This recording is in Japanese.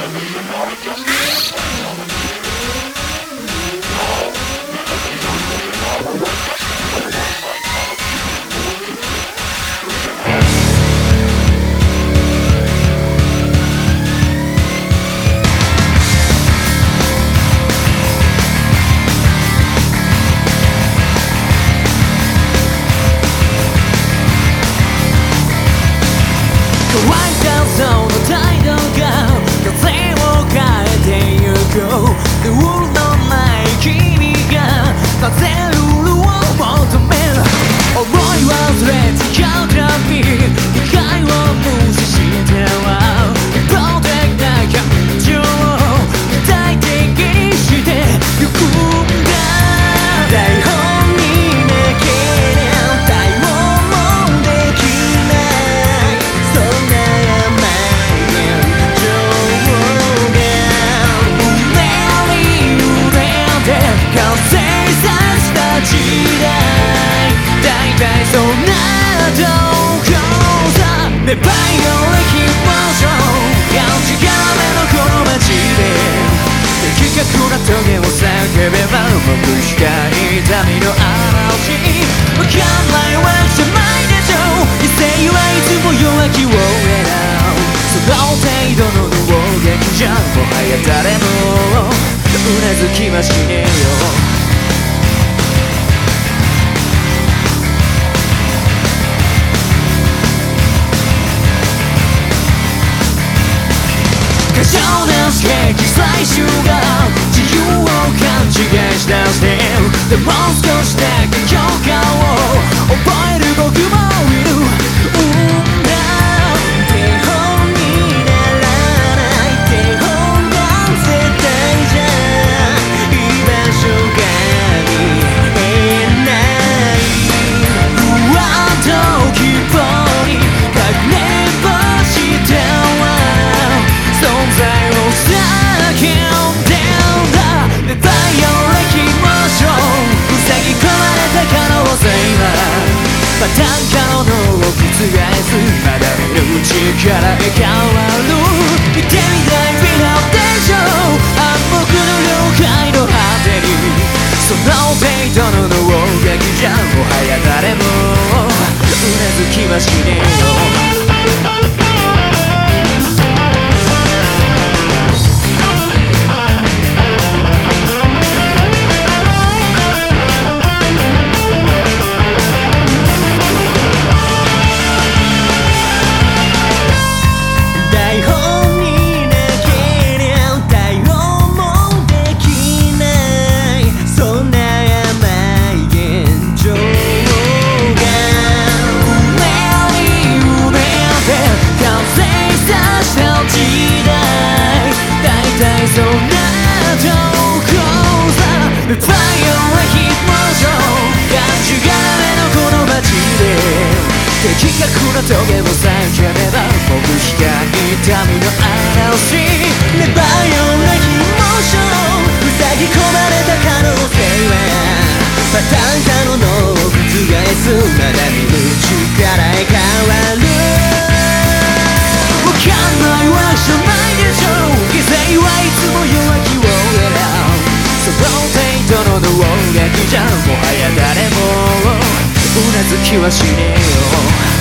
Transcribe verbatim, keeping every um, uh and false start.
でバイオレキモーションがんじがらめのこの街で的確な棘を叫べば僕しか痛みの嵐わかんないわけじゃないでしょ異性はいつも弱気を選ぶその程度の能力じゃもはや誰もうなずきはしねえよ過剰な刺激最終が自由を勘違いしだしてでも少しだけ許可を覚える僕もいるうんだ手本にならない手本が絶対じゃ居場所が見えない不安と希望に隠ればしたわ存在を叫んでんだバイオレキモーション塞ぎ込まれた可能性はパターン可能を覆すまだ見る力へ変わる見てみたいフィナルでしょ暗黙の了解の果てにその程度の能力じゃもはや誰もうなずきはしねえよそんなとこさバイオレキモーションがんじがらめのこの街で的確な棘を叫べば僕しか痛みの嵐ねバイオレキモーション塞ぎ込まれた可能性はパターン可能を覆すまだ見る力へ変わるわかんないわけじゃないでしょ犠牲はいつも弱気を選ぶその程度の能力じゃもはや誰もうなずきはしねえよ